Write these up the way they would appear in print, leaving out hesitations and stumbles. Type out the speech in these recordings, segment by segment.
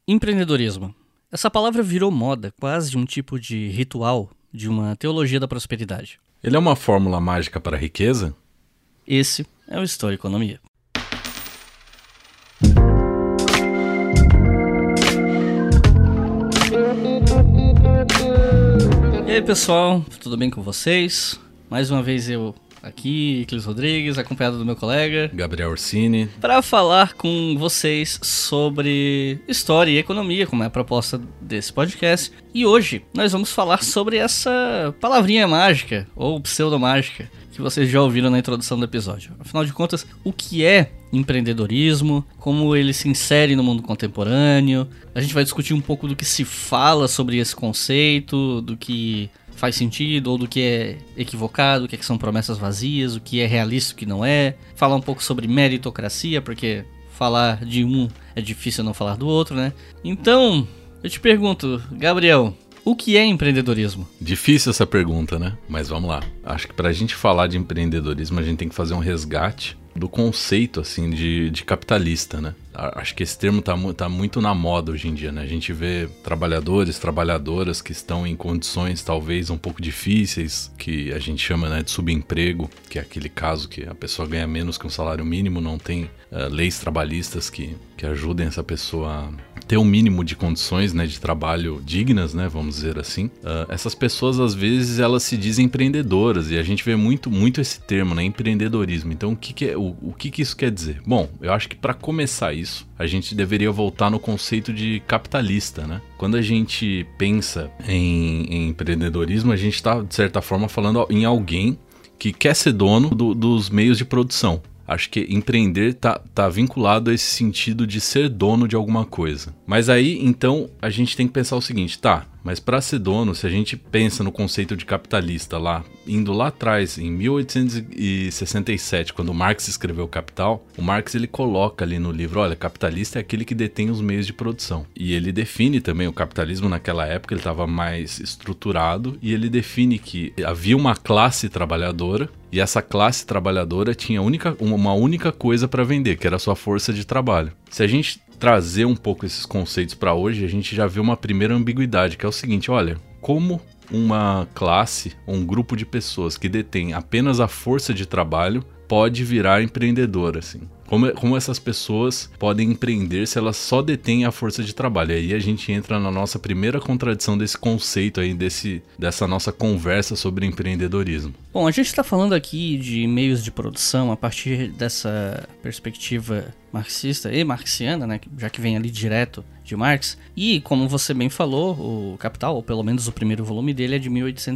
Empreendedorismo. Essa palavra virou moda, quase um tipo de ritual de uma teologia da prosperidade. Ele é uma fórmula mágica para a riqueza? Esse é o História e Economia. E aí pessoal, tudo bem com vocês? Mais uma vez eu aqui, Iclis Rodrigues, acompanhado do meu colega Gabriel Orsini, para falar com vocês sobre história e economia, como é a proposta desse podcast. E hoje nós vamos falar sobre essa palavrinha mágica, ou pseudomágica, que vocês já ouviram na introdução do episódio. Afinal de contas, o que é empreendedorismo, como ele se insere no mundo contemporâneo. A gente vai discutir um pouco do que se fala sobre esse conceito, do que faz sentido ou do que é equivocado, o que são promessas vazias, o que é realista e o que não é. Falar um pouco sobre meritocracia, porque falar de um é difícil não falar do outro, né? Então, eu te pergunto, Gabriel, o que é empreendedorismo? Difícil essa pergunta, né? Mas vamos lá. Acho que pra gente falar de empreendedorismo, a gente tem que fazer um resgate do conceito, assim, de capitalista, né? Acho que esse termo tá muito na moda hoje em dia, né? A gente vê trabalhadores, trabalhadoras que estão em condições talvez um pouco difíceis, que a gente chama, né, de subemprego, que é aquele caso que a pessoa ganha menos que um salário mínimo, não tem leis trabalhistas que ajudem essa pessoa a ter um mínimo de condições, né, de trabalho dignas, né, vamos dizer assim. Essas pessoas, às vezes, elas se dizem empreendedoras, e a gente vê muito esse termo, né, empreendedorismo. Então, o que isso quer dizer? Bom, eu acho que para começar isso, a gente deveria voltar no conceito de capitalista, né? Quando a gente pensa em empreendedorismo, a gente está, de certa forma, falando em alguém que quer ser dono dos meios de produção. Acho que empreender tá vinculado a esse sentido de ser dono de alguma coisa. Mas aí, então, a gente tem que pensar o seguinte, mas para ser dono, se a gente pensa no conceito de capitalista indo lá atrás, em 1867, quando Marx escreveu o Capital, o Marx ele coloca ali no livro, olha, capitalista é aquele que detém os meios de produção. E ele define também o capitalismo naquela época, ele estava mais estruturado, e ele define que havia uma classe trabalhadora, e essa classe trabalhadora tinha uma única coisa para vender, que era a sua força de trabalho. Se a gente trazer um pouco esses conceitos para hoje, a gente já vê uma primeira ambiguidade, que é o seguinte, olha, como uma classe, um grupo de pessoas que detém apenas a força de trabalho pode virar empreendedor, assim? Como essas pessoas podem empreender se elas só detêm a força de trabalho? E aí a gente entra na nossa primeira contradição desse conceito aí, dessa nossa conversa sobre empreendedorismo. Bom, a gente está falando aqui de meios de produção a partir dessa perspectiva marxista e marxiana, né, já que vem ali direto de Marx. E, como você bem falou, o Capital, ou pelo menos o primeiro volume dele, é de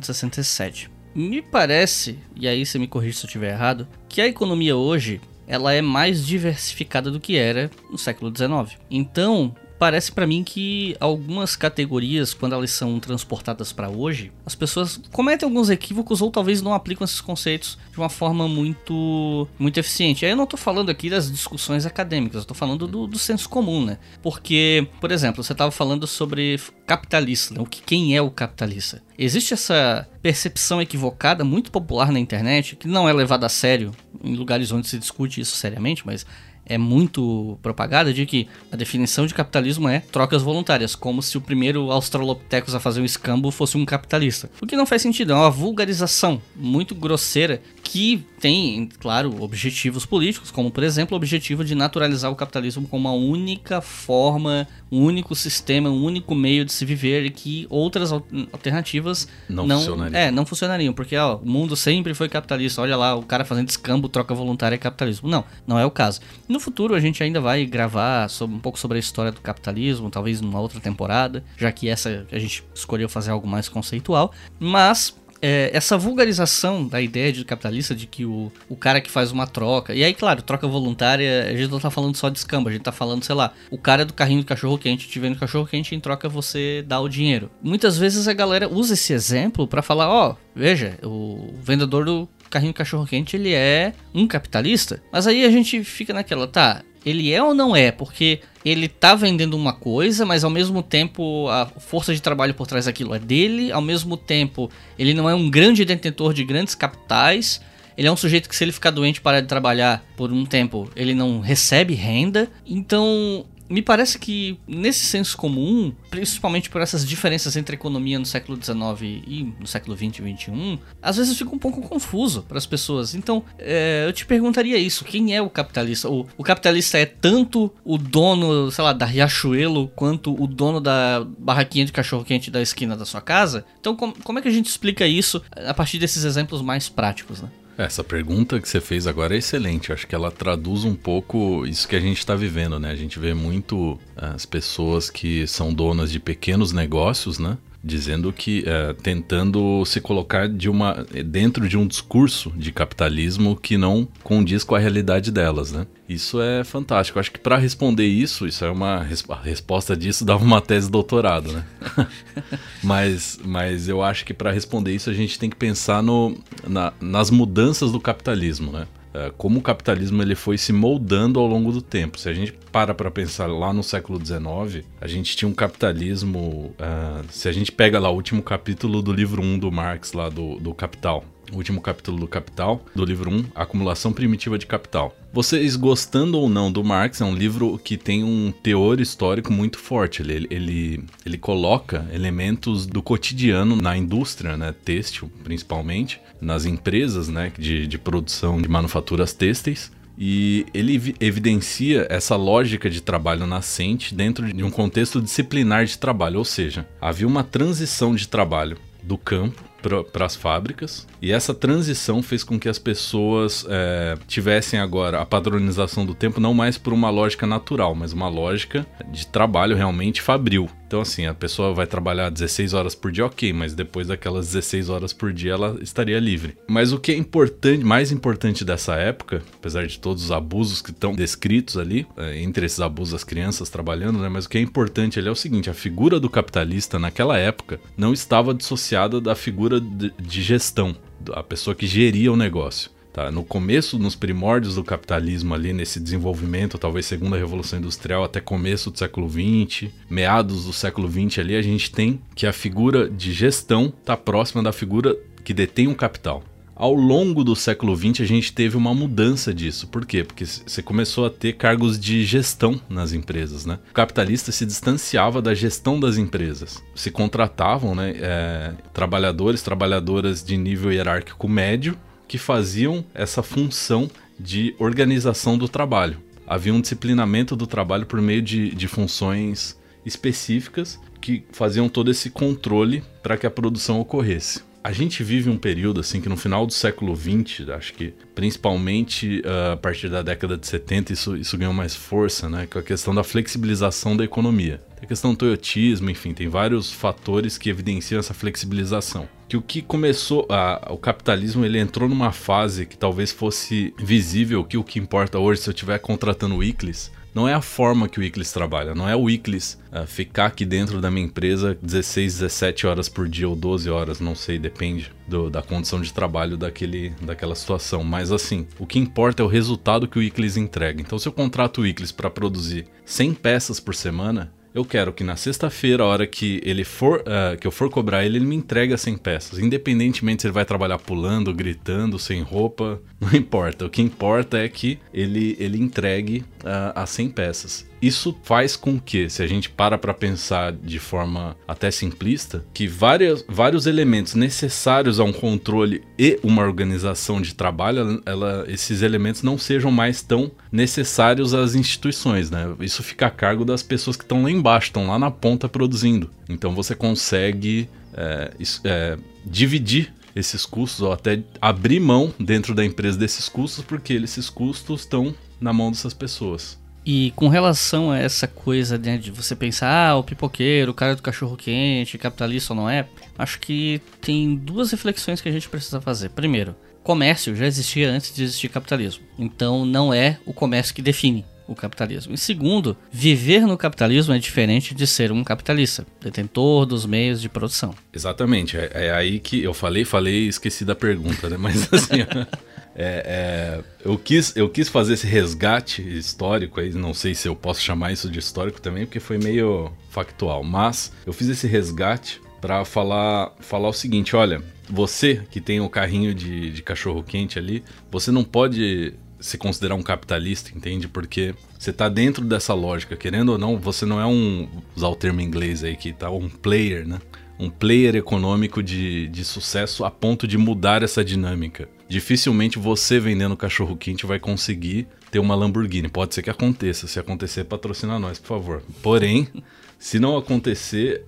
1867. Me parece, e aí você me corrige se eu estiver errado, que a economia hoje ela é mais diversificada do que era no século XIX. Então, parece pra mim que algumas categorias, quando elas são transportadas pra hoje, as pessoas cometem alguns equívocos ou talvez não aplicam esses conceitos de uma forma muito eficiente. Aí eu não tô falando aqui das discussões acadêmicas, eu tô falando do senso comum, né? Porque, por exemplo, você tava falando sobre capitalista, né? Quem é o capitalista? Existe essa percepção equivocada, muito popular na internet, que não é levada a sério em lugares onde se discute isso seriamente, mas é muito propagada, de que a definição de capitalismo é trocas voluntárias, como se o primeiro Australopithecus a fazer um escambo fosse um capitalista. O que não faz sentido, é uma vulgarização muito grosseira que tem, claro, objetivos políticos, como por exemplo o objetivo de naturalizar o capitalismo como uma única forma, um único sistema, um único meio de se viver, e que outras alternativas não funcionariam, porque o mundo sempre foi capitalista, olha lá, o cara fazendo escambo, troca voluntária é capitalismo. Não é o caso. No futuro a gente ainda vai gravar um pouco sobre a história do capitalismo, talvez numa outra temporada, já que essa a gente escolheu fazer algo mais conceitual, mas essa vulgarização da ideia de capitalista, de que o cara que faz uma troca, e aí claro, troca voluntária, a gente não tá falando só de escambo, a gente tá falando, sei lá, o cara do carrinho do cachorro-quente te vende cachorro-quente, em troca você dá o dinheiro. Muitas vezes a galera usa esse exemplo pra falar, veja, o vendedor do carrinho cachorro-quente, ele é um capitalista. Mas aí a gente fica naquela, ele é ou não é? Porque ele tá vendendo uma coisa, mas ao mesmo tempo a força de trabalho por trás daquilo é dele, ao mesmo tempo ele não é um grande detentor de grandes capitais, ele é um sujeito que, se ele ficar doente e parar de trabalhar por um tempo, ele não recebe renda. Então me parece que nesse senso comum, principalmente por essas diferenças entre a economia no século XIX e no século XX e XXI, às vezes fica um pouco confuso para as pessoas. Então, eu te perguntaria isso, quem é o capitalista? O capitalista é tanto o dono, sei lá, da Riachuelo, quanto o dono da barraquinha de cachorro-quente da esquina da sua casa? Então, como é que a gente explica isso a partir desses exemplos mais práticos, né? Essa pergunta que você fez agora é excelente. Eu acho que ela traduz um pouco isso que a gente está vivendo, né? A gente vê muito as pessoas que são donas de pequenos negócios, né? Dizendo que, tentando se colocar dentro de um discurso de capitalismo que não condiz com a realidade delas, né? Isso é fantástico. Eu acho que para responder isso é a resposta disso dava uma tese de doutorado, né? mas eu acho que para responder isso a gente tem que pensar nas mudanças do capitalismo, né? Como o capitalismo ele foi se moldando ao longo do tempo. Se a gente para pensar lá no século XIX, a gente tinha um capitalismo... se a gente pega lá o último capítulo do livro 1 do Marx, lá do Capital, o último capítulo do Capital, do livro 1, Acumulação Primitiva de Capital. Vocês gostando ou não do Marx, é um livro que tem um teor histórico muito forte. Ele coloca elementos do cotidiano na indústria, né, têxtil principalmente, nas empresas, né, de produção de manufaturas têxteis. E ele evidencia essa lógica de trabalho nascente dentro de um contexto disciplinar de trabalho, ou seja, havia uma transição de trabalho do campo para as fábricas, e essa transição fez com que as pessoas tivessem agora a padronização do tempo não mais por uma lógica natural, mas uma lógica de trabalho realmente fabril. Então assim, a pessoa vai trabalhar 16 horas por dia, ok, mas depois daquelas 16 horas por dia ela estaria livre. Mas o que é importante, mais importante dessa época, apesar de todos os abusos que estão descritos ali, entre esses abusos as crianças trabalhando, né, mas o que é importante ali é o seguinte, a figura do capitalista naquela época não estava dissociada da figura de gestão, a pessoa que geria o negócio. Tá? No começo, nos primórdios do capitalismo ali, nesse desenvolvimento, talvez segunda Revolução Industrial até começo do século XX, meados do século XX ali, a gente tem que a figura de gestão está próxima da figura que detém o capital. Ao longo do século XX a gente teve uma mudança disso. Por quê? Porque você começou a ter cargos de gestão nas empresas, né? O capitalista se distanciava da gestão das empresas. Se contratavam, né, trabalhadoras de nível hierárquico médio que faziam essa função de organização do trabalho. Havia um disciplinamento do trabalho por meio de funções específicas que faziam todo esse controle para que a produção ocorresse. A gente vive um período assim que no final do século XX, acho que principalmente a partir da década de 70 isso ganhou mais força, né, com a questão da flexibilização da economia. Tem a questão do toyotismo, enfim, tem vários fatores que evidenciam essa flexibilização. Que o que começou, o capitalismo ele entrou numa fase que talvez fosse visível que o que importa hoje, se eu estiver contratando o Iclis, não é a forma que o Iclis trabalha, não é o Iclis ficar aqui dentro da minha empresa 16, 17 horas por dia ou 12 horas, não sei, depende da condição de trabalho daquela situação. Mas assim, o que importa é o resultado que o Iclis entrega. Então se eu contrato o Iclis para produzir 100 peças por semana, eu quero que na sexta-feira, a hora que que eu for cobrar ele me entregue as 100 peças. Independentemente se ele vai trabalhar pulando, gritando, sem roupa, não importa. O que importa é que ele entregue as 100 peças. Isso faz com que, se a gente para pensar de forma até simplista, que vários elementos necessários a um controle e uma organização de trabalho, esses elementos não sejam mais tão necessários às instituições, né? Isso fica a cargo das pessoas que estão lá embaixo, estão lá na ponta produzindo. Então você consegue dividir esses custos ou até abrir mão dentro da empresa desses custos, porque esses custos estão na mão dessas pessoas. E com relação a essa coisa, né, de você pensar, o pipoqueiro, o cara do cachorro-quente, capitalista ou não é, acho que tem duas reflexões que a gente precisa fazer. Primeiro, comércio já existia antes de existir capitalismo, então não é o comércio que define o capitalismo. E segundo, viver no capitalismo é diferente de ser um capitalista, detentor dos meios de produção. Exatamente, é aí que eu falei e esqueci da pergunta, né? Mas assim... Eu quis fazer esse resgate histórico, aí não sei se eu posso chamar isso de histórico também, porque foi meio factual, mas eu fiz esse resgate para falar o seguinte: olha, você que tem o carrinho de cachorro quente ali, você não pode se considerar um capitalista, entende? Porque Você tá dentro dessa lógica, querendo ou não, você não é usar o termo em inglês aí, que tá um player, né? Um player econômico de sucesso a ponto de mudar essa dinâmica. Dificilmente você vendendo cachorro-quente vai conseguir ter uma Lamborghini. Pode ser que aconteça. Se acontecer, patrocina nós, por favor. Porém, se não acontecer,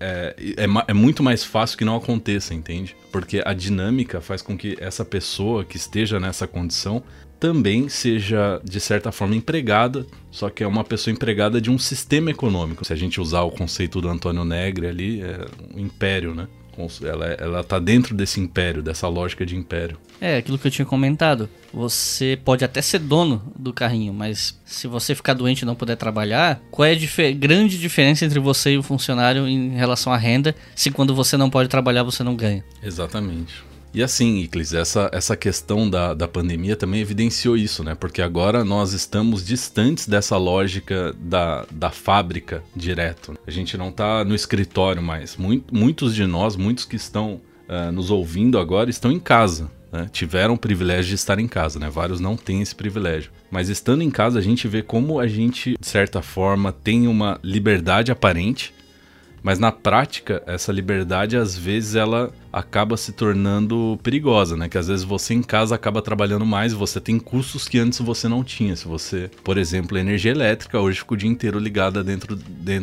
é muito mais fácil que não aconteça, entende? Porque a dinâmica faz com que essa pessoa que esteja nessa condição também seja, de certa forma, empregada, só que é uma pessoa empregada de um sistema econômico. Se a gente usar o conceito do Antônio Negri ali, é um império, né? Ela tá dentro desse império, dessa lógica de império. É, aquilo que eu tinha comentado. Você pode até ser dono do carrinho, mas se você ficar doente e não puder trabalhar, qual é a grande diferença entre você e o funcionário em relação à renda, se quando você não pode trabalhar você não ganha? Exatamente. E assim, Iclis, essa questão da pandemia também evidenciou isso, né? Porque agora nós estamos distantes dessa lógica da fábrica direto. A gente não está no escritório mais. Muitos de nós, muitos que estão nos ouvindo agora, estão em casa. Né? Tiveram o privilégio de estar em casa, né? Vários não têm esse privilégio. Mas estando em casa, a gente vê como a gente, de certa forma, tem uma liberdade aparente. Mas na prática, essa liberdade, às vezes, ela acaba se tornando perigosa, né? Que às vezes você em casa acaba trabalhando mais e você tem custos que antes você não tinha. Se você, por exemplo, energia elétrica, hoje fica o dia inteiro ligada dentro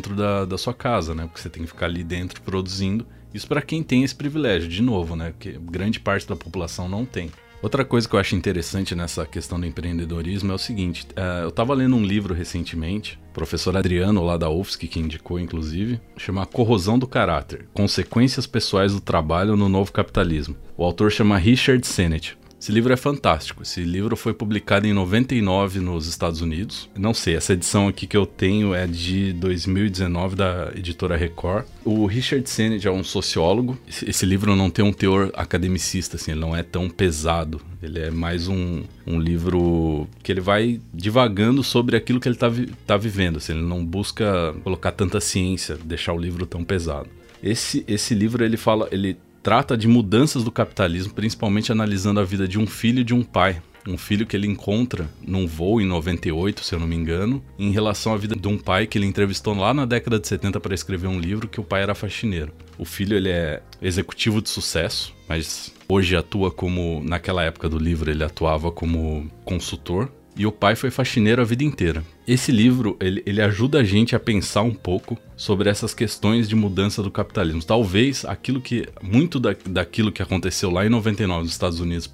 da sua casa, né? Porque você tem que ficar ali dentro produzindo. Isso para quem tem esse privilégio, de novo, né? Porque grande parte da população não tem. Outra coisa que eu acho interessante nessa questão do empreendedorismo é o seguinte, eu estava lendo um livro recentemente, o professor Adriano lá da UFSC, que indicou inclusive, chama Corrosão do Caráter, Consequências Pessoais do Trabalho no Novo Capitalismo. O autor chama Richard Sennett. Esse livro é fantástico. Esse livro foi publicado em 99 nos Estados Unidos. Não sei, essa edição aqui que eu tenho é de 2019 da editora Record. O Richard Sennett é um sociólogo. Esse livro não tem um teor academicista, assim, ele não é tão pesado. Ele é mais um livro que ele vai divagando sobre aquilo que ele tá vivendo. Assim, ele não busca colocar tanta ciência, deixar o livro tão pesado. Esse livro ele trata de mudanças do capitalismo, principalmente analisando a vida de um filho e de um pai. Um filho que ele encontra num voo em 98, se eu não me engano, em relação à vida de um pai que ele entrevistou lá na década de 70 para escrever um livro, que o pai era faxineiro. O filho ele é executivo de sucesso, mas hoje atua como, naquela época do livro, ele atuava como consultor. E o pai foi faxineiro a vida inteira. Esse livro, ele ajuda a gente a pensar um pouco sobre essas questões de mudança do capitalismo. Talvez muito daquilo que aconteceu lá em 99 nos Estados Unidos,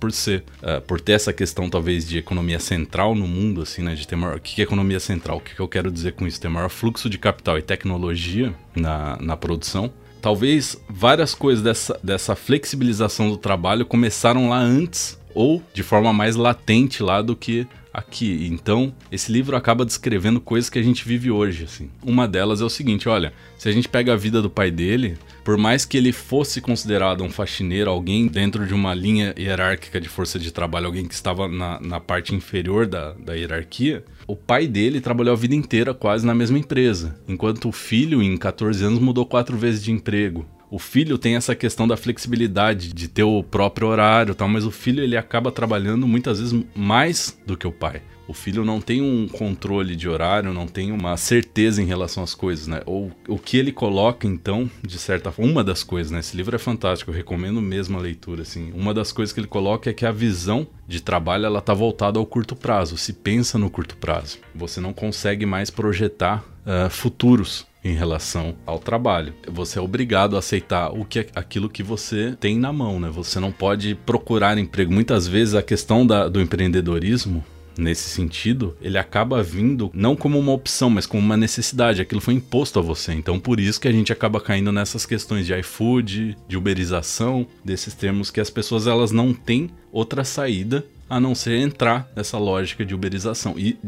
por ter essa questão talvez de economia central no mundo, assim, né, de ter maior, o que é economia central? O que eu quero dizer com isso? Ter maior fluxo de capital e tecnologia na produção. Talvez várias coisas dessa flexibilização do trabalho começaram lá antes ou de forma mais latente lá do que aqui. Então, esse livro acaba descrevendo coisas que a gente vive hoje, assim. Uma delas é o seguinte, olha, se a gente pega a vida do pai dele, por mais que ele fosse considerado um faxineiro, alguém dentro de uma linha hierárquica de força de trabalho, alguém que estava na parte inferior da hierarquia, o pai dele trabalhou a vida inteira quase na mesma empresa, enquanto o filho, em 14 anos, mudou 4 vezes de emprego. O filho tem essa questão da flexibilidade, de ter o próprio horário e tal, mas o filho ele acaba trabalhando muitas vezes mais do que o pai. O filho não tem um controle de horário, não tem uma certeza em relação às coisas, né? Ou o que ele coloca, então, de certa forma, uma das coisas, né? Esse livro é fantástico, eu recomendo mesmo a leitura, assim. Uma das coisas que ele coloca é que a visão de trabalho, ela tá voltada ao curto prazo, se pensa no curto prazo. Você não consegue mais projetar futuros em relação ao trabalho. Você é obrigado a aceitar aquilo que você tem na mão, né? Você não pode procurar emprego. Muitas vezes a questão do empreendedorismo, nesse sentido, ele acaba vindo não como uma opção, mas como uma necessidade. Aquilo foi imposto a você. Então, por isso que a gente acaba caindo nessas questões de iFood, de uberização, desses termos que as pessoas elas não têm outra saída a não ser entrar nessa lógica de uberização e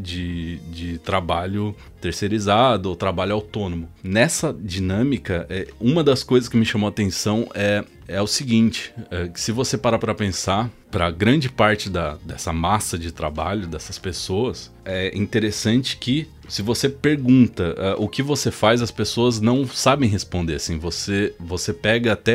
de trabalho terceirizado ou trabalho autônomo. Nessa dinâmica, uma das coisas que me chamou a atenção é o seguinte, que se você parar para pensar, para grande parte dessa massa de trabalho, dessas pessoas, é interessante que se você pergunta o que você faz, as pessoas não sabem responder. Assim, você pega até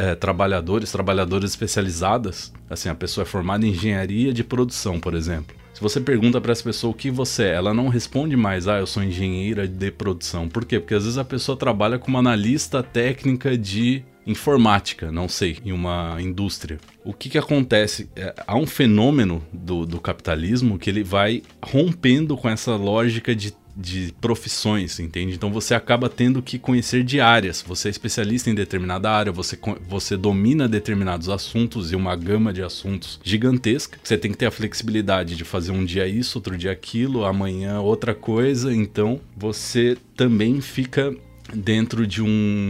trabalhadoras especializadas, assim, a pessoa é formada em engenharia de produção, por exemplo. Se você pergunta para essa pessoa o que você é, ela não responde mais, eu sou engenheira de produção. Por quê? Porque às vezes a pessoa trabalha como analista técnica de informática, não sei, em uma indústria. O que acontece? Há um fenômeno do capitalismo que ele vai rompendo com essa lógica de profissões, entende? Então você acaba tendo que conhecer de áreas. Você é especialista em determinada área, você domina determinados assuntos e uma gama de assuntos gigantesca. Você tem que ter a flexibilidade de fazer um dia isso, outro dia aquilo, amanhã outra coisa. Então você também fica dentro de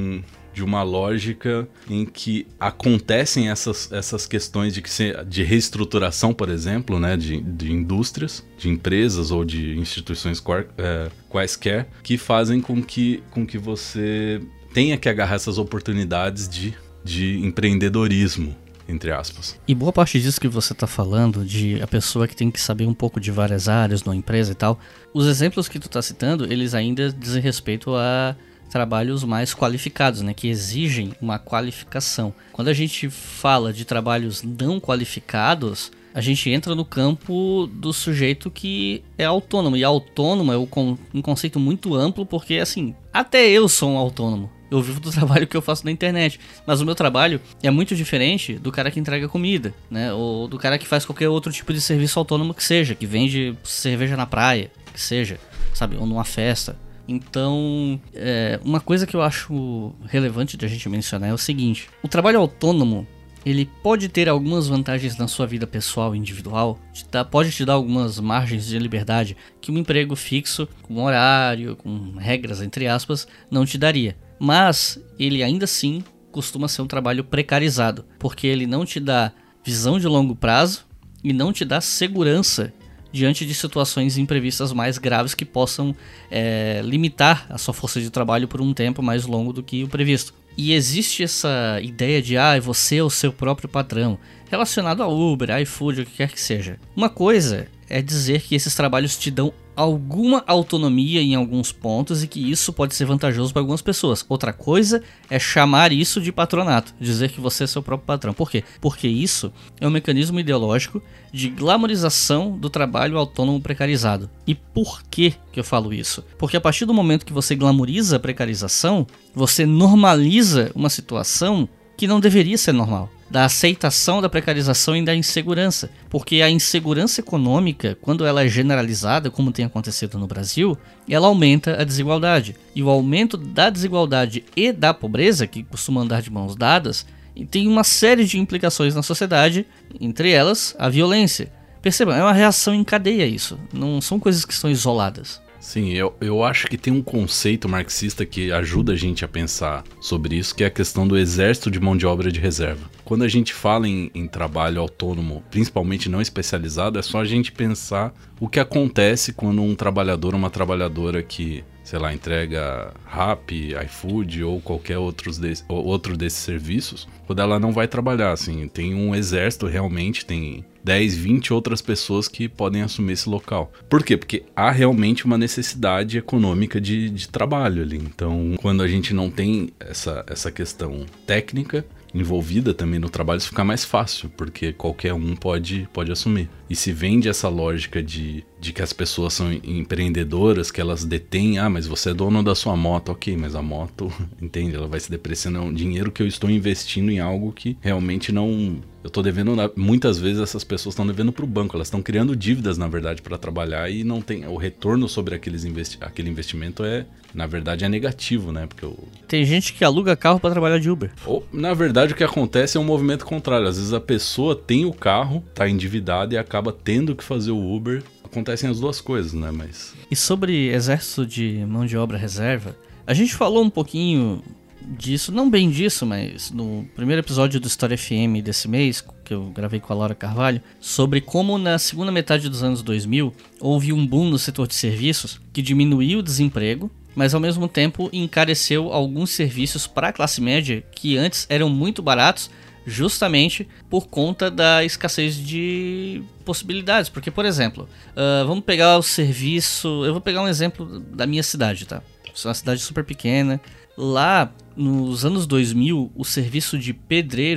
uma lógica em que acontecem essas questões de reestruturação, por exemplo, né, de indústrias, de empresas ou de instituições quaisquer, que fazem com que você tenha que agarrar essas oportunidades de empreendedorismo, entre aspas. E boa parte disso que você está falando, de a pessoa que tem que saber um pouco de várias áreas numa empresa e tal, os exemplos que tu está citando, eles ainda dizem respeito a trabalhos mais qualificados, né, que exigem uma qualificação. Quando a gente fala de trabalhos não qualificados, a gente entra no campo do sujeito que é autônomo. E autônomo é um conceito muito amplo, porque assim, até eu sou um autônomo. Eu vivo do trabalho que eu faço na internet, mas o meu trabalho é muito diferente do cara que entrega comida, né, ou do cara que faz qualquer outro tipo de serviço autônomo que seja, que vende cerveja na praia, que seja, sabe, ou numa festa. Então, uma coisa que eu acho relevante de a gente mencionar é o seguinte: o trabalho autônomo, ele pode ter algumas vantagens na sua vida pessoal e individual, pode te dar algumas margens de liberdade que um emprego fixo, com horário, com regras entre aspas, não te daria. Mas ele ainda assim costuma ser um trabalho precarizado, porque ele não te dá visão de longo prazo e não te dá segurança diante de situações imprevistas mais graves que possam limitar a sua força de trabalho por um tempo mais longo do que o previsto. E existe essa ideia de você é o seu próprio patrão, relacionado a Uber, iFood, o que quer que seja. Uma coisa é dizer que esses trabalhos te dão alguma autonomia em alguns pontos e que isso pode ser vantajoso para algumas pessoas. Outra coisa é chamar isso de patronato, dizer que você é seu próprio patrão. Por quê? Porque isso é um mecanismo ideológico de glamorização do trabalho autônomo precarizado. E por que eu falo isso? Porque a partir do momento que você glamoriza a precarização, você normaliza uma situação que não deveria ser normal. Da aceitação da precarização e da insegurança. Porque a insegurança econômica, quando ela é generalizada, como tem acontecido no Brasil, ela aumenta a desigualdade. E o aumento da desigualdade e da pobreza, que costuma andar de mãos dadas, tem uma série de implicações na sociedade, entre elas a violência. Percebam, é uma reação em cadeia isso, não são coisas que estão isoladas. Sim, eu acho que tem um conceito marxista que ajuda a gente a pensar sobre isso, que é a questão do exército de mão de obra de reserva. Quando a gente fala em trabalho autônomo, principalmente não especializado, é só a gente pensar o que acontece quando um trabalhador ou uma trabalhadora que, sei lá, entrega Rappi, iFood ou qualquer outro desses serviços, quando ela não vai trabalhar, assim, tem um exército realmente, tem 10, 20 outras pessoas que podem assumir esse local. Por quê? Porque há realmente uma necessidade econômica de trabalho ali. Então, quando a gente não tem essa questão técnica envolvida também no trabalho, isso fica mais fácil, porque qualquer um pode assumir. E se vende essa lógica de que as pessoas são empreendedoras, que elas detêm, mas você é dono da sua moto, ok, mas a moto, entende, ela vai se depreciando, é um dinheiro que eu estou investindo em algo que realmente não... Eu estou devendo, muitas vezes essas pessoas estão devendo para o banco, elas estão criando dívidas, na verdade, para trabalhar e não tem o retorno sobre aquele investimento na verdade, é negativo, né? Porque tem gente que aluga carro para trabalhar de Uber. Ou, na verdade, o que acontece é um movimento contrário. Às vezes a pessoa tem o carro, está endividada e acaba tendo que fazer o Uber. Acontecem as duas coisas, né? E sobre exército de mão de obra reserva, a gente falou um pouquinho disso, não bem disso, mas no primeiro episódio do História FM desse mês, que eu gravei com a Laura Carvalho, sobre como na segunda metade dos anos 2000 houve um boom no setor de serviços que diminuiu o desemprego, mas ao mesmo tempo encareceu alguns serviços para a classe média que antes eram muito baratos, justamente por conta da escassez de possibilidades. Porque, por exemplo, vamos pegar o serviço... Eu vou pegar um exemplo da minha cidade, tá? É uma cidade super pequena. Lá, nos anos 2000, o serviço de pedreiro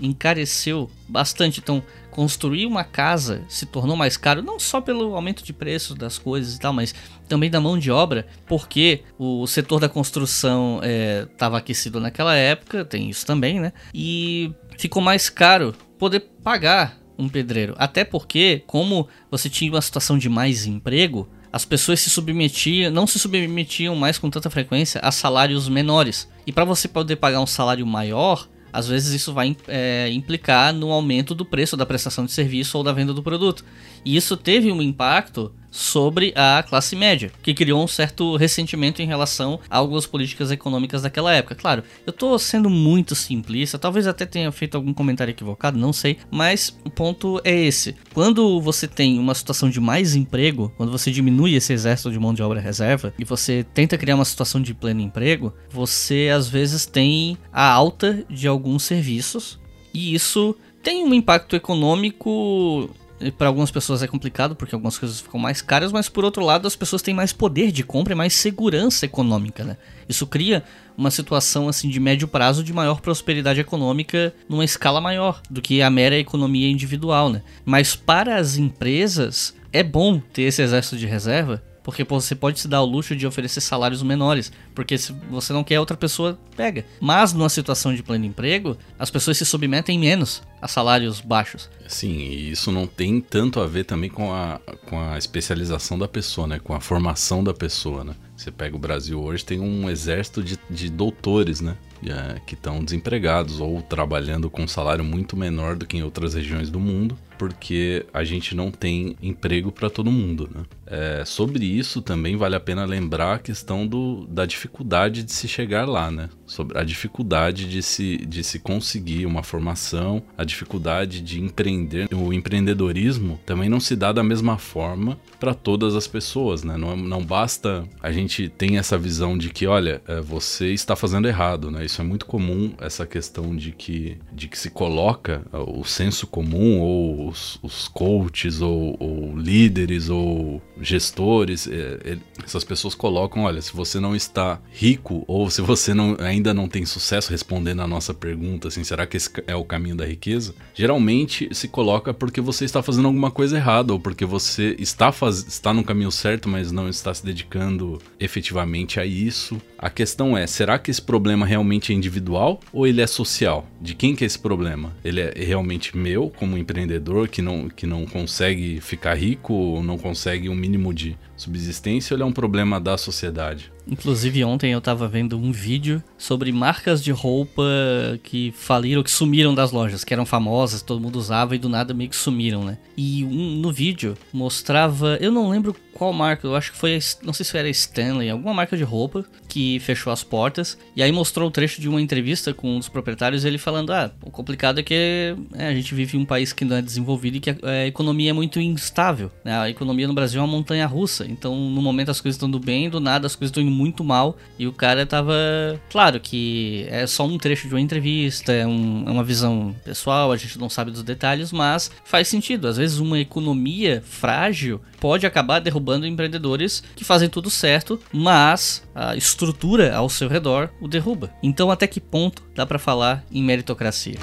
encareceu bastante. Então, construir uma casa se tornou mais caro, não só pelo aumento de preço das coisas e tal, mas também da mão de obra, porque o setor da construção estava aquecido naquela época, tem isso também, né? E ficou mais caro poder pagar um pedreiro. Até porque, como você tinha uma situação de mais emprego, as pessoas não se submetiam mais com tanta frequência a salários menores. E para você poder pagar um salário maior, às vezes isso vai implicar no aumento do preço da prestação de serviço ou da venda do produto. E isso teve um impacto sobre a classe média, que criou um certo ressentimento em relação a algumas políticas econômicas daquela época. Claro, eu tô sendo muito simplista, talvez até tenha feito algum comentário equivocado, não sei, mas o ponto é esse. Quando você tem uma situação de mais emprego, quando você diminui esse exército de mão de obra reserva e você tenta criar uma situação de pleno emprego, você às vezes tem a alta de alguns serviços e isso tem um impacto econômico. Para algumas pessoas é complicado porque algumas coisas ficam mais caras, mas por outro lado as pessoas têm mais poder de compra e mais segurança econômica, né? Isso cria uma situação assim de médio prazo de maior prosperidade econômica numa escala maior do que a mera economia individual, né? Mas para as empresas é bom ter esse exército de reserva, porque você pode se dar o luxo de oferecer salários menores, porque se você não quer, outra pessoa pega. Mas numa situação de pleno emprego, as pessoas se submetem menos a salários baixos. Sim, e isso não tem tanto a ver também com a especialização da pessoa, né? Com a formação da pessoa, né? Você pega o Brasil hoje, tem um exército de doutores, né? Que estão desempregados ou trabalhando com um salário muito menor do que em outras regiões do mundo, porque a gente não tem emprego para todo mundo, né? Sobre isso também vale a pena lembrar a questão da dificuldade de se chegar lá, né? Sobre a dificuldade de se conseguir uma formação, a dificuldade de empreender. O empreendedorismo também não se dá da mesma forma para todas as pessoas, né? Não basta a gente ter essa visão de que, olha, você está fazendo errado, né? Isso é muito comum, essa questão de que se coloca o senso comum ou os coaches ou líderes ou gestores, essas pessoas colocam, olha, se você não está rico ou se você ainda não tem sucesso, respondendo a nossa pergunta, assim, será que esse é o caminho da riqueza? Geralmente se coloca porque você está fazendo alguma coisa errada ou porque você está no caminho certo, mas não está se dedicando efetivamente a isso. A questão é, será que esse problema realmente é individual ou ele é social? De quem que é esse problema? Ele é realmente meu, como empreendedor, que não consegue ficar rico ou não consegue um mínimo de subsistência, ou ele é um problema da sociedade? Inclusive ontem eu tava vendo um vídeo sobre marcas de roupa que faliram, que sumiram das lojas, que eram famosas, todo mundo usava e do nada meio que sumiram, né? E no vídeo mostrava, eu não lembro qual marca, eu acho que foi, não sei se era Stanley, alguma marca de roupa que fechou as portas. E aí mostrou um trecho de uma entrevista com um dos proprietários, ele falando, o complicado é que a gente vive em um país que não é desenvolvido e que a economia é muito instável, né? A economia no Brasil é uma montanha russa, então no momento as coisas estão indo bem, do nada as coisas estão indo muito mal, e o cara tava... Claro que é só um trecho de uma entrevista, é uma visão pessoal, a gente não sabe dos detalhes, mas faz sentido. Às vezes uma economia frágil pode acabar derrubando empreendedores que fazem tudo certo, mas a estrutura ao seu redor o derruba. Então até que ponto dá pra falar em meritocracia?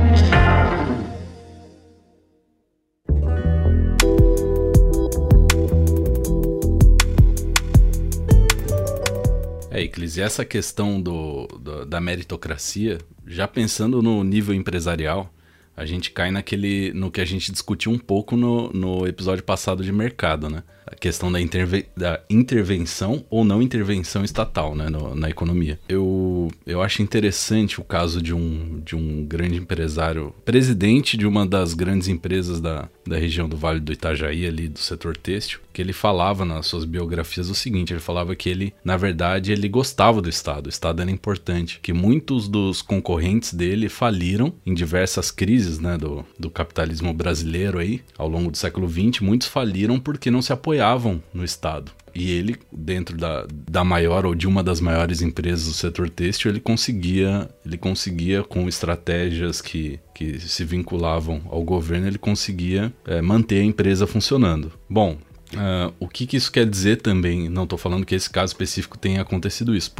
Iclis, e essa questão da meritocracia, já pensando no nível empresarial, a gente cai no que a gente discutiu um pouco no episódio passado de mercado, né? A questão da intervenção ou não intervenção estatal, né, na economia. Eu acho interessante o caso de um grande empresário, presidente de uma das grandes empresas da região do Vale do Itajaí, ali do setor têxtil, que ele falava nas suas biografias o seguinte: ele falava que ele, na verdade, ele gostava do Estado, o Estado era importante, que muitos dos concorrentes dele faliram em diversas crises, né, do capitalismo brasileiro aí, ao longo do século XX, muitos faliram porque não se apoiavam no Estado. E ele, dentro da maior ou de uma das maiores empresas do setor têxtil, ele conseguia com estratégias que se vinculavam ao governo, ele conseguia manter a empresa funcionando. Bom, o que isso quer dizer também, não estou falando que esse caso específico tenha acontecido isso, porém,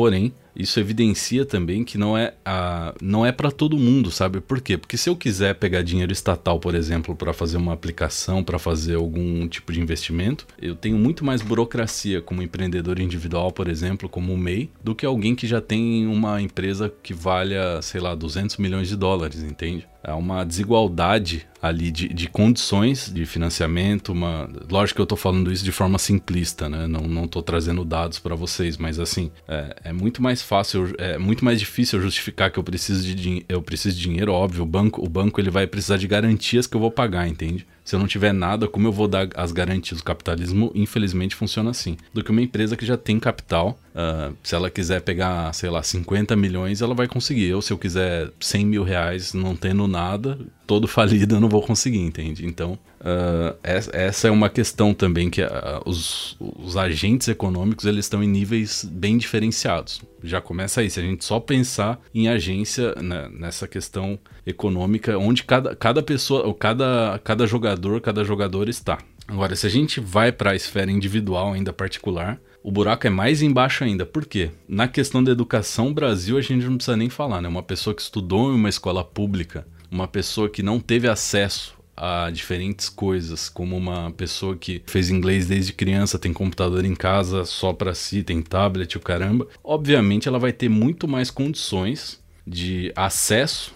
isso evidencia também que não é para todo mundo, sabe? Por quê? Porque se eu quiser pegar dinheiro estatal, por exemplo, para fazer uma aplicação, para fazer algum tipo de investimento, eu tenho muito mais burocracia como empreendedor individual, por exemplo, como o MEI, do que alguém que já tem uma empresa que valha, sei lá, 200 milhões de dólares, entende? Há uma desigualdade ali de condições de financiamento. Lógico que eu estou falando isso de forma simplista, né? Não estou trazendo dados para vocês, mas assim, é muito mais fácil, é muito mais difícil eu justificar que eu preciso de dinheiro, óbvio. O banco ele vai precisar de garantias que eu vou pagar, entende? Se eu não tiver nada, como eu vou dar as garantias? O capitalismo, infelizmente, funciona assim. Do que uma empresa que já tem capital, se ela quiser pegar, sei lá, 50 milhões, ela vai conseguir. Se eu quiser 100 mil reais não tendo nada, todo falido, eu não vou conseguir, entende? Então, essa é uma questão também que os agentes econômicos, eles estão em níveis bem diferenciados. Já começa aí, se a gente só pensar em agência, né, nessa questão econômica, onde cada pessoa, ou cada jogador está. Agora, se a gente vai para a esfera individual, ainda particular, o buraco é mais embaixo ainda. Por quê? Na questão da educação, Brasil, a gente não precisa nem falar, né? Uma pessoa que estudou em uma escola pública, uma pessoa que não teve acesso a diferentes coisas, como uma pessoa que fez inglês desde criança, tem computador em casa só para si, tem tablet, o caramba, obviamente ela vai ter muito mais condições de acesso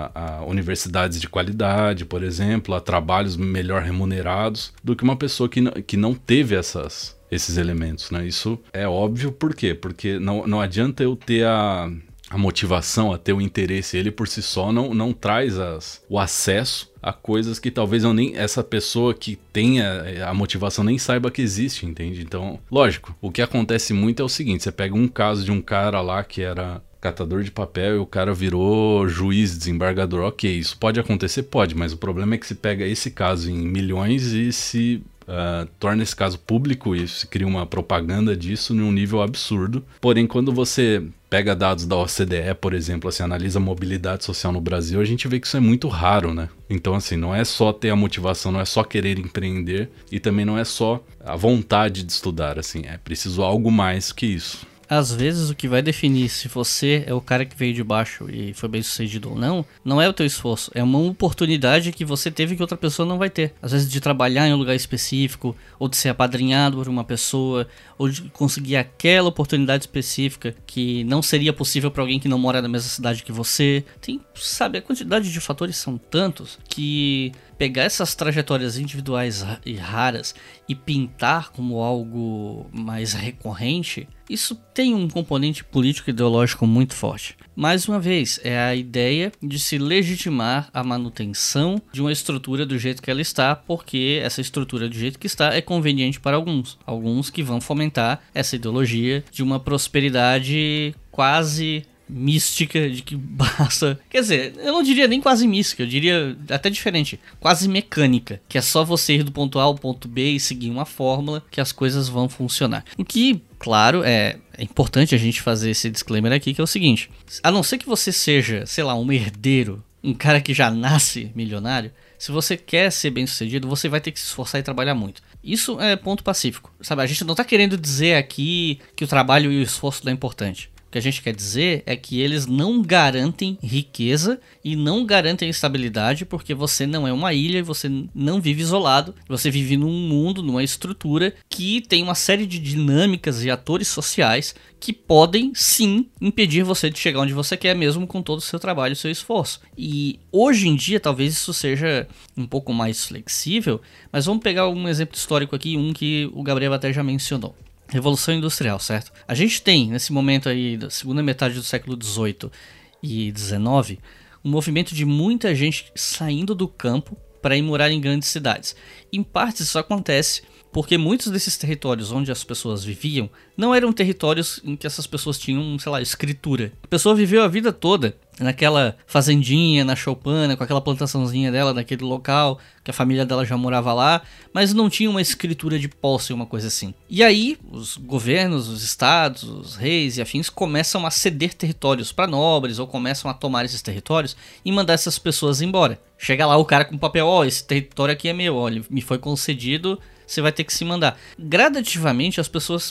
a universidades de qualidade, por exemplo, a trabalhos melhor remunerados, do que uma pessoa que não teve esses elementos, né? Isso é óbvio, por quê? Porque não adianta eu ter a motivação, a ter o interesse, ele por si só não traz o acesso a coisas que talvez essa pessoa que tenha a motivação nem saiba que existe, entende? Então, lógico, o que acontece muito é o seguinte, você pega um caso de um cara lá que era catador de papel e o cara virou juiz, desembargador, ok, isso pode acontecer? Pode, mas o problema é que se pega esse caso em milhões e se torna esse caso público e se cria uma propaganda disso num nível absurdo. Porém, quando você pega dados da OCDE, por exemplo, assim, analisa a mobilidade social no Brasil, a gente vê que isso é muito raro, né? Então, assim, não é só ter a motivação, não é só querer empreender e também não é só a vontade de estudar, assim, é preciso algo mais que isso. Às vezes o que vai definir se você é o cara que veio de baixo e foi bem sucedido ou não é o teu esforço, é uma oportunidade que você teve que outra pessoa não vai ter. Às vezes de trabalhar em um lugar específico, ou de ser apadrinhado por uma pessoa, ou de conseguir aquela oportunidade específica que não seria possível para alguém que não mora na mesma cidade que você. Sabe, a quantidade de fatores são tantos que pegar essas trajetórias individuais e raras e pintar como algo mais recorrente, isso tem um componente político e ideológico muito forte. Mais uma vez, é a ideia de se legitimar a manutenção de uma estrutura do jeito que ela está, porque essa estrutura do jeito que está é conveniente para alguns que vão fomentar essa ideologia de uma prosperidade quase mística, de que basta... Quer dizer, eu não diria nem quase mística, eu diria até diferente, quase mecânica, que é só você ir do ponto A ao ponto B e seguir uma fórmula que as coisas vão funcionar. O que, claro, é importante a gente fazer esse disclaimer aqui, que é o seguinte: a não ser que você seja, sei lá, um herdeiro, um cara que já nasce milionário, se você quer ser bem sucedido, você vai ter que se esforçar e trabalhar muito. Isso é ponto pacífico, sabe? A gente não tá querendo dizer aqui que o trabalho e o esforço não é importante. O que a gente quer dizer é que eles não garantem riqueza e não garantem estabilidade, porque você não é uma ilha e você não vive isolado. Você vive num mundo, numa estrutura que tem uma série de dinâmicas e atores sociais que podem sim impedir você de chegar onde você quer, mesmo com todo o seu trabalho e seu esforço. E hoje em dia talvez isso seja um pouco mais flexível, mas vamos pegar um exemplo histórico aqui, um que o Gabriel até já mencionou. Revolução Industrial, certo? A gente tem, nesse momento aí, da segunda metade do século XVIII e XIX, um movimento de muita gente saindo do campo para ir morar em grandes cidades. Em parte isso acontece porque muitos desses territórios onde as pessoas viviam não eram territórios em que essas pessoas tinham, sei lá, escritura. A pessoa viveu a vida toda naquela fazendinha, na choupana, com aquela plantaçãozinha dela naquele local, que a família dela já morava lá, mas não tinha uma escritura de posse, uma coisa assim. E aí, os governos, os estados, os reis e afins começam a ceder territórios para nobres, ou começam a tomar esses territórios e mandar essas pessoas embora. Chega lá o cara com papel, ó, esse território aqui é meu, ó, ele me foi concedido, você vai ter que se mandar. Gradativamente as pessoas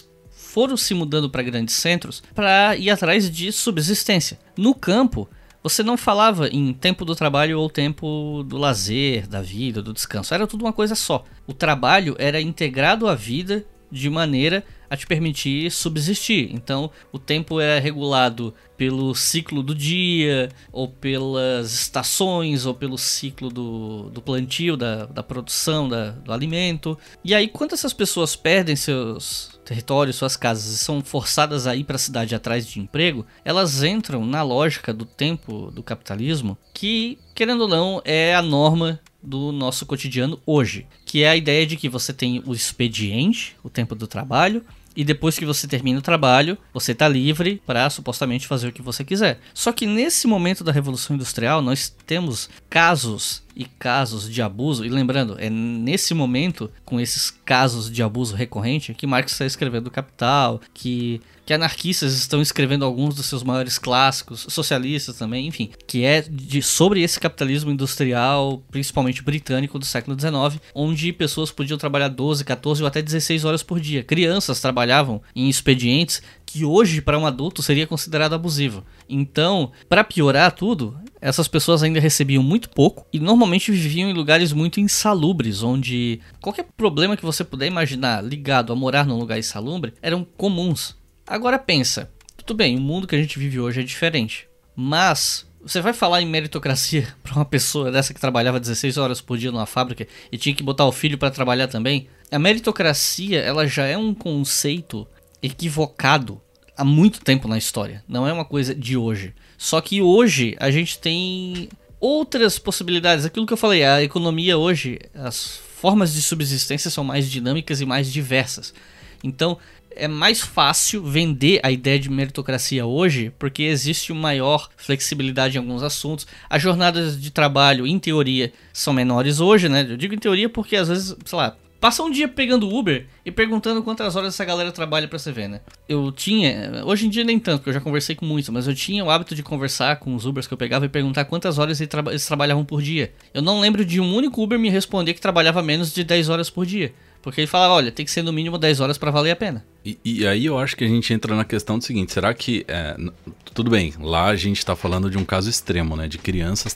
foram se mudando para grandes centros para ir atrás de subsistência. No campo, você não falava em tempo do trabalho ou tempo do lazer, da vida, do descanso. Era tudo uma coisa só. O trabalho era integrado à vida de maneira a te permitir subsistir. Então, o tempo é regulado pelo ciclo do dia, ou pelas estações, ou pelo ciclo do plantio, da produção, do alimento. E aí, quando essas pessoas perdem seus territórios, suas casas, e são forçadas a ir para a cidade atrás de emprego, elas entram na lógica do tempo do capitalismo, que, querendo ou não, é a norma do nosso cotidiano hoje, que é a ideia de que você tem o expediente, o tempo do trabalho, e depois que você termina o trabalho, você está livre para supostamente fazer o que você quiser. Só que nesse momento da Revolução Industrial, nós temos casos e casos de abuso, e lembrando, é nesse momento, com esses casos de abuso recorrente, que Marx está escrevendo o Capital, que anarquistas estão escrevendo alguns dos seus maiores clássicos, socialistas também, enfim, que é sobre esse capitalismo industrial, principalmente britânico do século XIX, onde pessoas podiam trabalhar 12, 14 ou até 16 horas por dia. Crianças trabalhavam em expedientes que hoje para um adulto seria considerado abusivo. Então, para piorar tudo, essas pessoas ainda recebiam muito pouco e normalmente viviam em lugares muito insalubres, onde qualquer problema que você puder imaginar ligado a morar num lugar insalubre eram comuns. Agora pensa, tudo bem, o mundo que a gente vive hoje é diferente, mas você vai falar em meritocracia para uma pessoa dessa que trabalhava 16 horas por dia numa fábrica e tinha que botar o filho para trabalhar também? A meritocracia, ela já é um conceito equivocado há muito tempo na história, não é uma coisa de hoje. Só que hoje a gente tem outras possibilidades, aquilo que eu falei, a economia hoje, as formas de subsistência são mais dinâmicas e mais diversas. Então é mais fácil vender a ideia de meritocracia hoje, porque existe uma maior flexibilidade em alguns assuntos. As jornadas de trabalho, em teoria, são menores hoje, né? Eu digo em teoria porque às vezes, sei lá, passa um dia pegando Uber e perguntando quantas horas essa galera trabalha pra você ver, né? Eu tinha, hoje em dia nem tanto, porque eu já conversei com muitos, mas eu tinha o hábito de conversar com os Ubers que eu pegava e perguntar quantas horas eles trabalhavam por dia. Eu não lembro de um único Uber me responder que trabalhava menos de 10 horas por dia. Porque ele fala, olha, tem que ser no mínimo 10 horas pra valer a pena. E aí eu acho que a gente entra na questão do seguinte, será que, tudo bem, lá a gente tá falando de um caso extremo, né, de crianças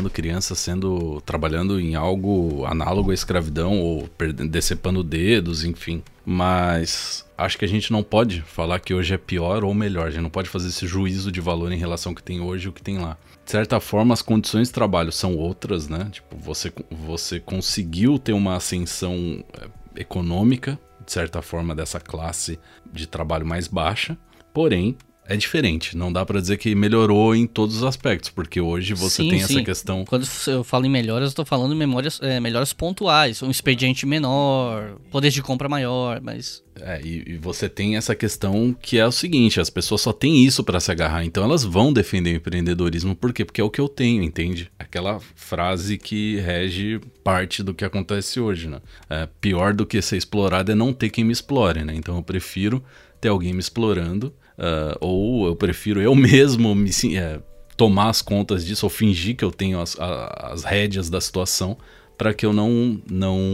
trabalhando em algo análogo à escravidão ou decepando dedos, enfim. Mas acho que a gente não pode falar que hoje é pior ou melhor, a gente não pode fazer esse juízo de valor em relação ao que tem hoje e o que tem lá. De certa forma, as condições de trabalho são outras, né, tipo, você conseguiu ter uma ascensão econômica, de certa forma, dessa classe de trabalho mais baixa, porém é diferente, não dá pra dizer que melhorou em todos os aspectos, porque hoje você tem essa questão... Quando eu falo em melhoras, eu tô falando em melhoras pontuais, um expediente menor, poder de compra maior, mas... E você tem essa questão que é o seguinte, as pessoas só têm isso pra se agarrar, então elas vão defender o empreendedorismo, por quê? Porque é o que eu tenho, entende? Aquela frase que rege parte do que acontece hoje, né? Pior do que ser explorado é não ter quem me explore, né? Então eu prefiro ter alguém me explorando, ou eu prefiro eu mesmo tomar as contas disso, ou fingir que eu tenho as rédeas da situação, para que eu não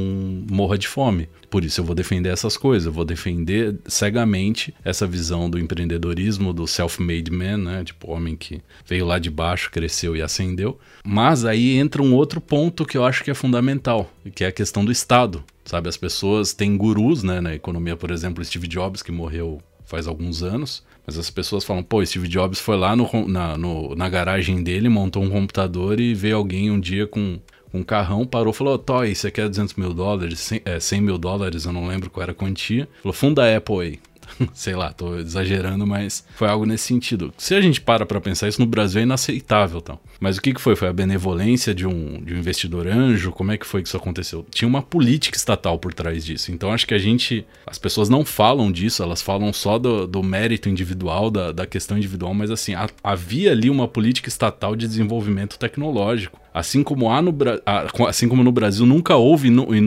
morra de fome. Por isso eu vou defender essas coisas, eu vou defender cegamente essa visão do empreendedorismo, do self-made man, né? Tipo, homem que veio lá de baixo, cresceu e ascendeu. Mas aí entra um outro ponto que eu acho que é fundamental, que é a questão do Estado, sabe? As pessoas têm gurus, né, na economia, por exemplo, Steve Jobs, que morreu faz alguns anos, mas as pessoas falam, pô, Steve Jobs foi lá na garagem dele, montou um computador e veio alguém um dia com um carrão, parou, falou, Toy, você quer $200 mil, $100 mil, eu não lembro qual era a quantia, falou, funda a Apple aí. Sei lá, tô exagerando, mas foi algo nesse sentido. Se a gente para pra pensar isso, no Brasil é inaceitável, então. Mas o que foi? Foi a benevolência de um investidor anjo? Como é que foi que isso aconteceu? Tinha uma política estatal por trás disso. Então acho que as pessoas não falam disso, elas falam só do mérito individual, da questão individual, mas assim, havia ali uma política estatal de desenvolvimento tecnológico. Assim como no Brasil nunca houve e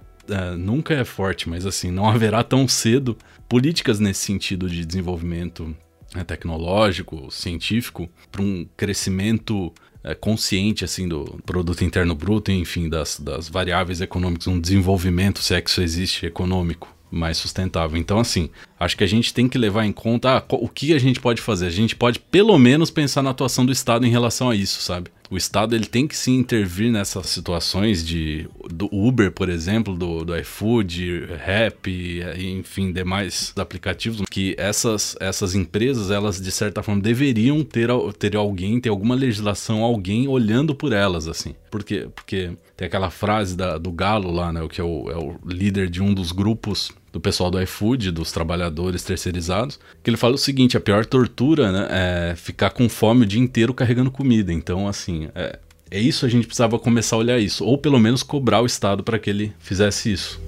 nunca é forte, mas assim, não haverá tão cedo políticas nesse sentido de desenvolvimento tecnológico, científico, para um crescimento consciente assim, do produto interno bruto, enfim, das variáveis econômicas, um desenvolvimento, se é que isso existe, econômico. mais sustentável. Então, assim, acho que a gente tem que levar em conta o que a gente pode fazer. A gente pode, pelo menos, pensar na atuação do Estado em relação a isso, sabe? O Estado ele tem que sim intervir nessas situações do Uber, por exemplo, do iFood, Rappi, enfim, demais aplicativos, que essas empresas, elas de certa forma deveriam ter alguma legislação, alguém olhando por elas, assim. Por quê? Porque tem aquela frase do Galo lá, né, que é o líder de um dos grupos do pessoal do iFood, dos trabalhadores terceirizados, que ele fala o seguinte: a pior tortura, né, é ficar com fome o dia inteiro carregando comida. Então, assim, é isso, a gente precisava começar a olhar isso, ou pelo menos cobrar o Estado para que ele fizesse isso.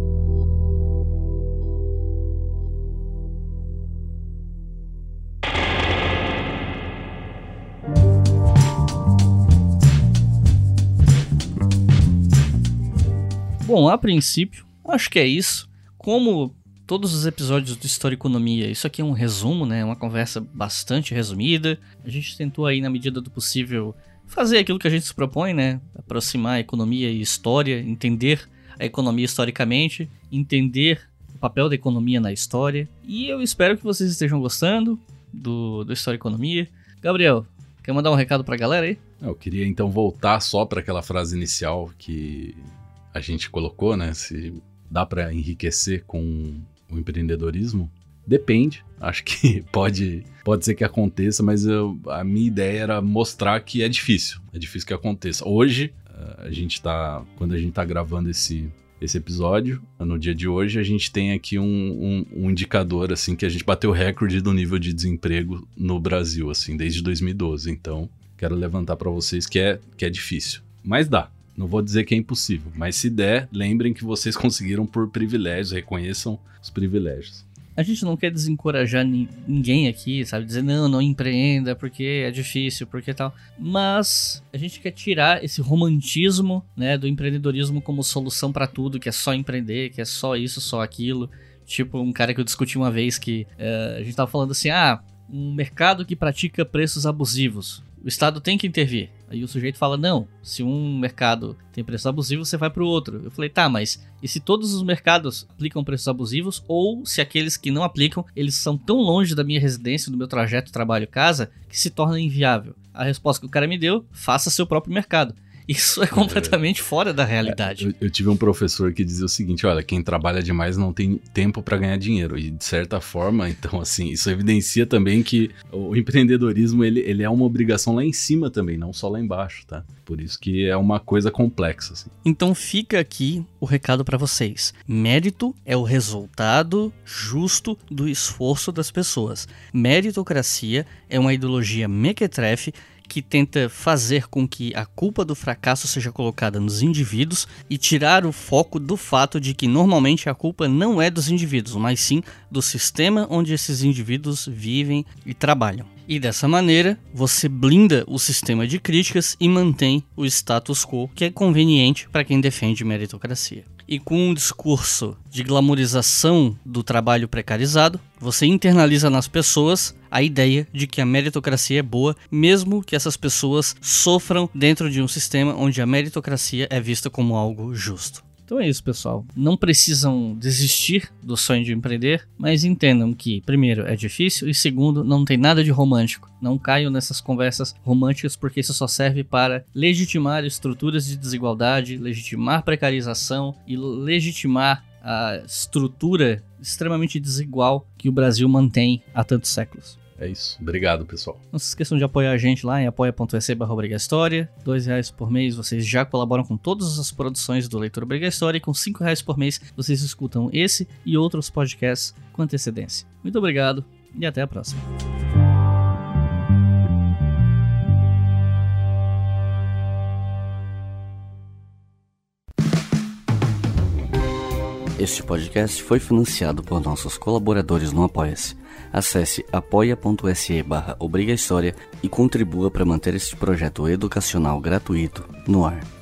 Bom, a princípio, acho que é isso. Como todos os episódios do História e Economia, isso aqui é um resumo, né? Uma conversa bastante resumida. A gente tentou aí, na medida do possível, fazer aquilo que a gente se propõe, né? Aproximar a economia e história, entender a economia historicamente, entender o papel da economia na história. E eu espero que vocês estejam gostando do História e Economia. Gabriel, quer mandar um recado pra galera aí? Eu queria então voltar só para aquela frase inicial que a gente colocou, né? Se dá para enriquecer com o empreendedorismo? Depende. Acho que pode ser que aconteça, mas a minha ideia era mostrar que é difícil. É difícil que aconteça. Hoje, quando a gente tá gravando esse episódio, no dia de hoje, a gente tem aqui um indicador, assim, que a gente bateu o recorde do nível de desemprego no Brasil, assim, desde 2012. Então, quero levantar para vocês que é difícil. Mas dá. Não vou dizer que é impossível, mas se der, lembrem que vocês conseguiram por privilégios, reconheçam os privilégios. A gente não quer desencorajar ninguém aqui, sabe? Dizer, não empreenda porque é difícil, porque tal. Mas a gente quer tirar esse romantismo, né, do empreendedorismo como solução pra tudo, que é só empreender, que é só isso, só aquilo. Tipo, um cara que eu discuti uma vez que a gente tava falando assim, um mercado que pratica preços abusivos. O Estado tem que intervir. Aí o sujeito fala, não, se um mercado tem preços abusivos, você vai para o outro. Eu falei, tá, mas e se todos os mercados aplicam preços abusivos, ou se aqueles que não aplicam, eles são tão longe da minha residência, do meu trajeto trabalho-casa, que se torna inviável? A resposta que o cara me deu, faça seu próprio mercado. Isso é completamente fora da realidade. Eu tive um professor que dizia o seguinte, olha, quem trabalha demais não tem tempo para ganhar dinheiro. E de certa forma, então assim, isso evidencia também que o empreendedorismo ele é uma obrigação lá em cima também, não só lá embaixo, tá? Por isso que é uma coisa complexa, assim. Então fica aqui o recado para vocês. Mérito é o resultado justo do esforço das pessoas. Meritocracia é uma ideologia mequetrefe que tenta fazer com que a culpa do fracasso seja colocada nos indivíduos e tirar o foco do fato de que normalmente a culpa não é dos indivíduos, mas sim do sistema onde esses indivíduos vivem e trabalham. E dessa maneira, você blinda o sistema de críticas e mantém o status quo, que é conveniente para quem defende meritocracia. E com um discurso de glamorização do trabalho precarizado, você internaliza nas pessoas a ideia de que a meritocracia é boa, mesmo que essas pessoas sofram dentro de um sistema onde a meritocracia é vista como algo justo. Então é isso, pessoal. Não precisam desistir do sonho de empreender, mas entendam que, primeiro, é difícil e, segundo, não tem nada de romântico. Não caiam nessas conversas românticas porque isso só serve para legitimar estruturas de desigualdade, legitimar precarização e legitimar a estrutura extremamente desigual que o Brasil mantém há tantos séculos. É isso. Obrigado, pessoal. Não se esqueçam de apoiar a gente lá em apoia.se/obrigahistoria. R$2 por mês vocês já colaboram com todas as produções do Leitor Obriga História e com R$5 por mês vocês escutam esse e outros podcasts com antecedência. Muito obrigado e até a próxima. Este podcast foi financiado por nossos colaboradores no Apoia-se. Acesse apoia.se/obrigahistoria e contribua para manter este projeto educacional gratuito no ar.